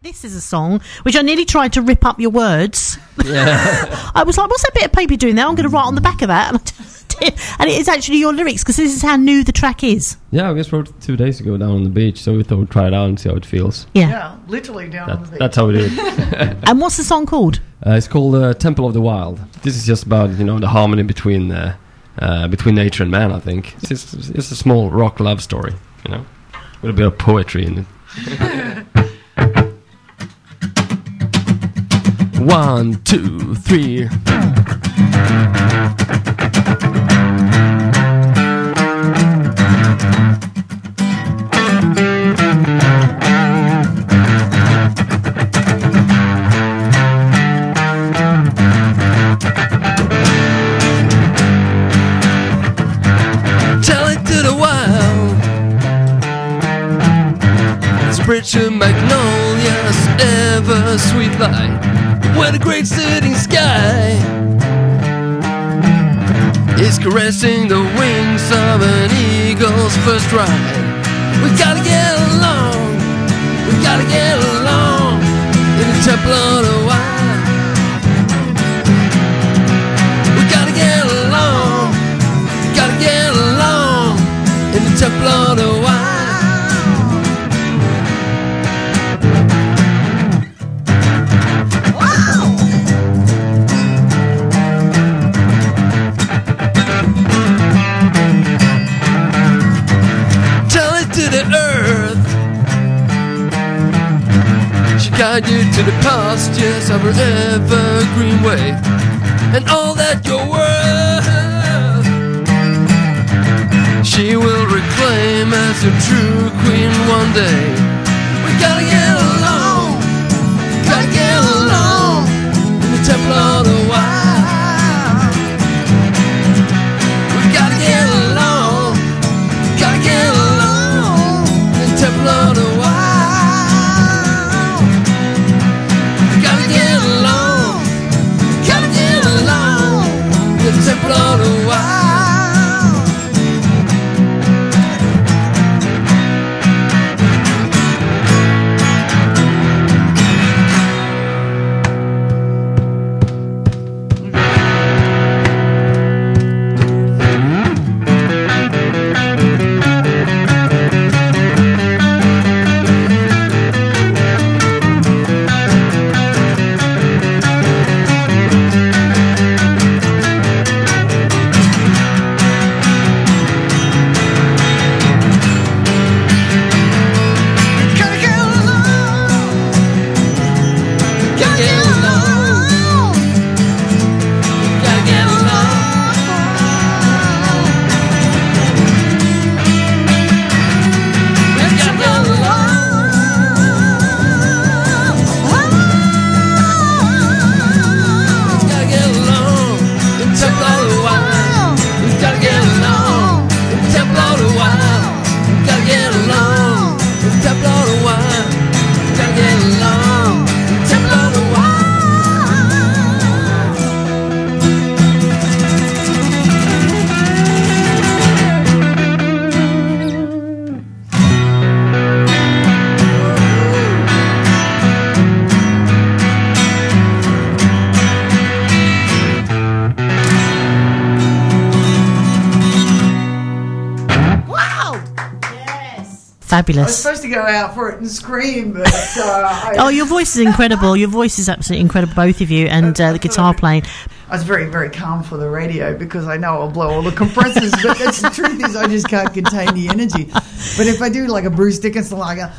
This is a song which I nearly tried to rip up your words. Yeah. I was like, what's that bit of paper you're doing there? I'm going to write on the back of that. And I just did. And it is actually your lyrics, because this is how new the track is. Yeah, I just wrote it 2 days ago down on the beach, so we thought we'd try it out and see how it feels. Yeah. Literally down on the beach. That's how we do it. And what's the song called? It's called Temple of the Wild. This is just about, the harmony between nature and man, I think. It's a small rock love story, with a bit of poetry in it. 1, 2, 3. Tell it to the wild. Spiritual magnolias, ever sweet light. Where the great setting sky is caressing the wings of an eagle's first ride. We gotta get along, we gotta get along in the temple of the wild. We gotta get along, gotta get along in the temple of the wild. Guide you to the pastures of her evergreen way, and all that you're worth she will reclaim as your true queen one day. We gotta get along, gotta get along in the temple of the wild. We gotta get along, gotta get along in the temple of the wild. Temple of the wild. Fabulous. I was supposed to go out for it and scream, but oh, your voice is incredible. Your voice is absolutely incredible, both of you, and the guitar playing. I was very, very calm for the radio because I know I'll blow all the compressors, but the truth is I just can't contain the energy. But if I do like a Bruce Dickinson, like a,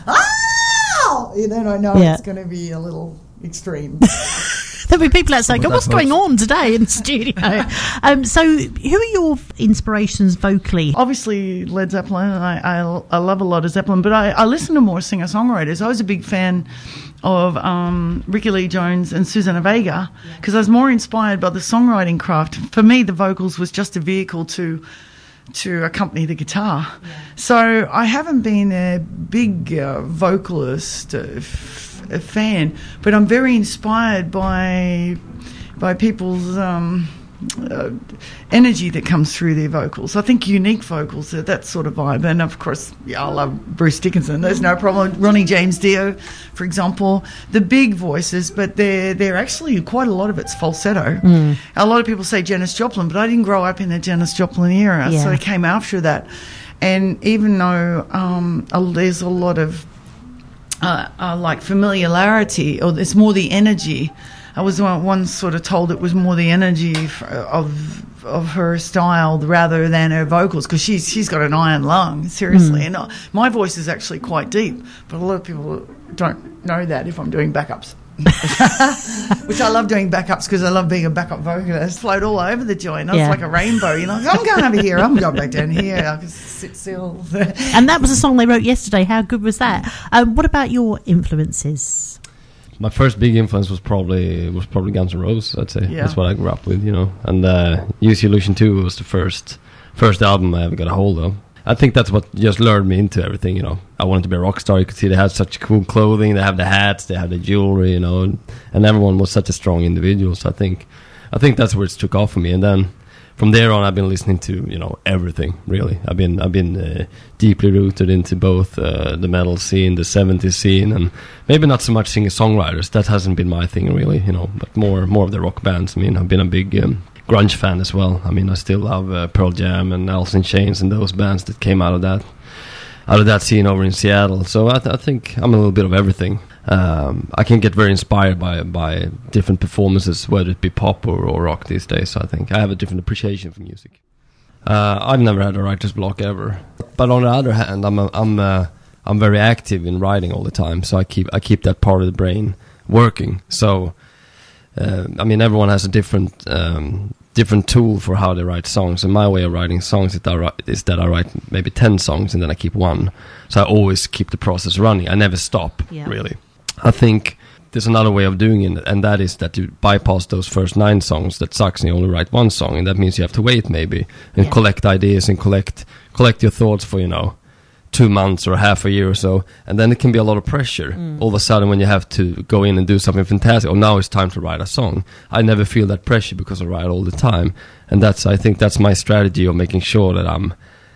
then I know it's going to be a little extreme. There'll be people outside go, what's going on today in the studio? So who are your inspirations vocally? Obviously Led Zeppelin, and I love a lot of Zeppelin, but I listen to more singer-songwriters. I was a big fan of Ricky Lee Jones and Susanna Vega because I was more inspired by the songwriting craft. For me, the vocals was just a vehicle to accompany the guitar. Yeah. So I haven't been a big vocalist fan, but I'm very inspired by people's energy that comes through their vocals. I think unique vocals are that sort of vibe. And of course, I love Bruce Dickinson. There's no problem. Ronnie James Dio, for example, the big voices, but they're actually quite a lot of it's falsetto. A lot of people say Janis Joplin, but I didn't grow up in the Janis Joplin era, so it came after that. And even though there's a lot of like familiarity, or it's more the energy. I was once sort of told it was more the energy of her style rather than her vocals, because she's got an iron lung, seriously. And my voice is actually quite deep, but a lot of people don't know that if I'm doing backups. Which I love doing backups because I love being a backup vocalist. Float all over the joint. It's like a rainbow. You know, I'm going over here. I'm going back down here. I can sit still. And that was a song they wrote yesterday. How good was that? What about your influences? My first big influence was probably Guns N' Roses. I'd say that's what I grew up with, you know. And Use Your Illusion 2 was the first album I ever got a hold of. I think that's what just lured me into everything, you know. I wanted to be a rock star. You could see they had such cool clothing. They have the hats. They have the jewelry, you know. And everyone was such a strong individual. So I think that's where it took off for me. And then from there on, I've been listening to, you know, everything, really. I've been deeply rooted into both the metal scene, the 70s scene, and maybe not so much singer-songwriters. That hasn't been my thing, really, you know, but more of the rock bands. I mean, I've been a big grunge fan as well. I mean, I still love Pearl Jam and Alice in Chains and those bands that came out of that scene over in Seattle. So I think I'm a little bit of everything. I can get very inspired by different performances, whether it be pop or rock these days. So I think I have a different appreciation for music. I've never had a writer's block ever, but on the other hand, I'm very active in writing all the time. So I keep that part of the brain working. So I mean, everyone has a different tool for how they write songs. And my way of writing songs is that I write maybe 10 songs and then I keep one. So I always keep the process running. I never stop, really. I think there's another way of doing it, and that is that you bypass those first 9 songs. That sucks, and you only write one song, and that means you have to wait maybe and collect ideas and collect your thoughts for, you know, 2 months or half a year or so, and then it can be a lot of pressure all of a sudden when you have to go in and do something fantastic. Now it's time to write a song. I never feel that pressure because I write all the time, and I think that's my strategy of making sure that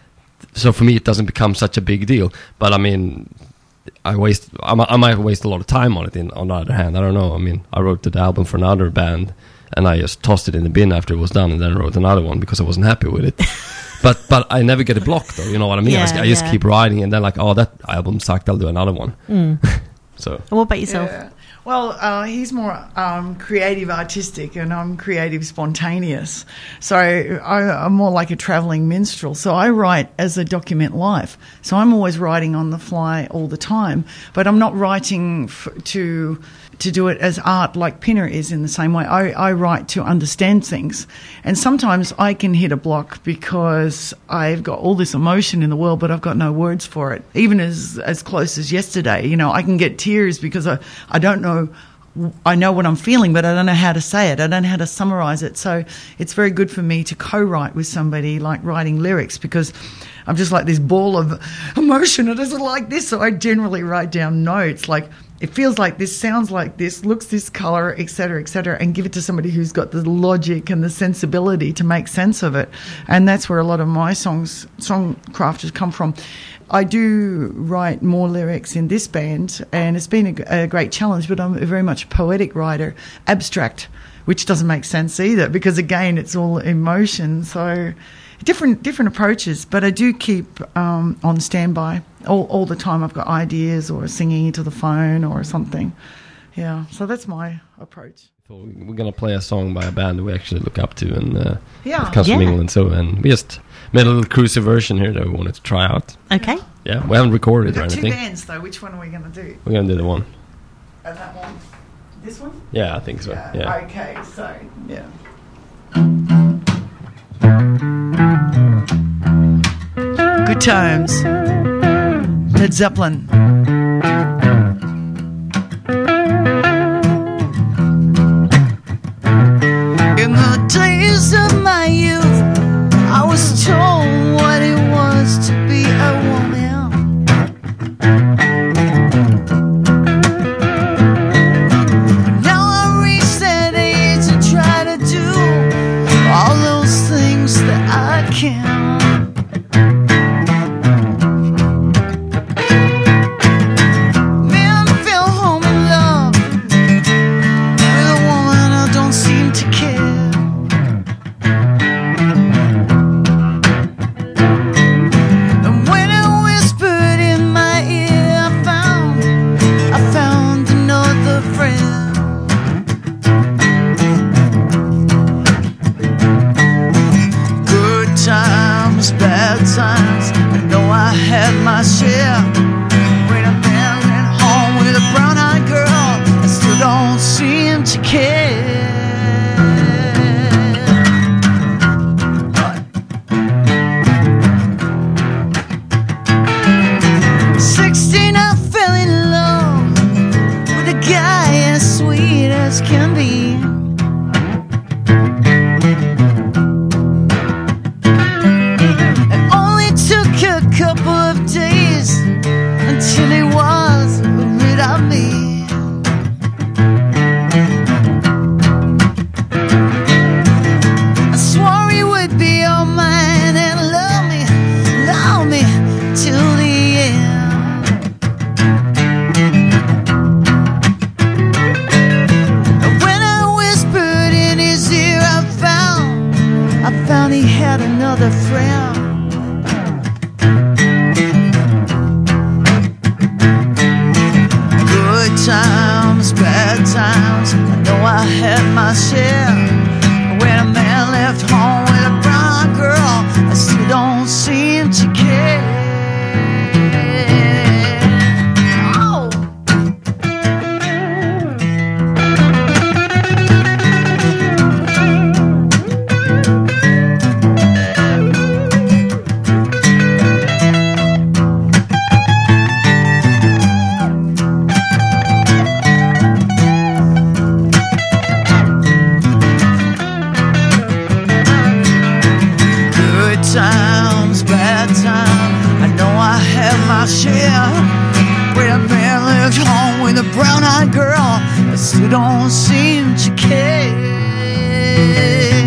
so for me it doesn't become such a big deal. But I mean, I might waste a lot of time on it. On the other hand, I don't know. I mean, I wrote the album for another band and I just tossed it in the bin after it was done, and then I wrote another one because I wasn't happy with it. But I never get a block, though. You know what I mean? I just keep writing, and then like, oh, that album sucked. I'll do another one. So. And what about yourself? Yeah. Well, he's more creative, artistic, and I'm creative, spontaneous. So I'm more like a travelling minstrel. So I write as I document life. So I'm always writing on the fly all the time. But I'm not writing to do it as art like Pinner is in the same way. I write to understand things. And sometimes I can hit a block because I've got all this emotion in the world, but I've got no words for it. Even as close as yesterday, you know, I can get tears because I don't know. I know what I'm feeling, but I don't know how to say it. I don't know how to summarize it. So it's very good for me to co-write with somebody, like writing lyrics, because I'm just like this ball of emotion. It isn't like this. So I generally write down notes like, it feels like this, sounds like this, looks this color, et cetera, and give it to somebody who's got the logic and the sensibility to make sense of it. And that's where a lot of my songcraft has come from. I do write more lyrics in this band, and it's been a great challenge, but I'm very much a poetic writer, abstract, which doesn't make sense either, because again, it's all emotion. So different approaches, but I do keep on standby all the time. I've got ideas or singing into the phone or something. Yeah, so that's my approach. So we're going to play a song by a band that we actually look up to, and it comes from England. So, and we just made a little cruiser version here that we wanted to try out. Okay. Yeah, we haven't recorded or anything. We've got 2 bands though. Which one are we going to do? We're going to do the one. And that one? This one? Yeah, I think so. Yeah. Okay, so, yeah. Good times. Led Zeppelin. In the days of my youth, I was told what it was to be a woman. But now I reach that age and try to do as can be. It only took a couple of days until he was rid of me. I swore he would be all mine and love me till the end. When I whispered in his ear, I found he had another friend. Good times, bad times, I know I had my share. When a man left home with a brown girl, I still don't seem to care. Oh. Good times, bad times, I know I had my share. When a man left home with a brown-eyed girl, I still don't seem to care.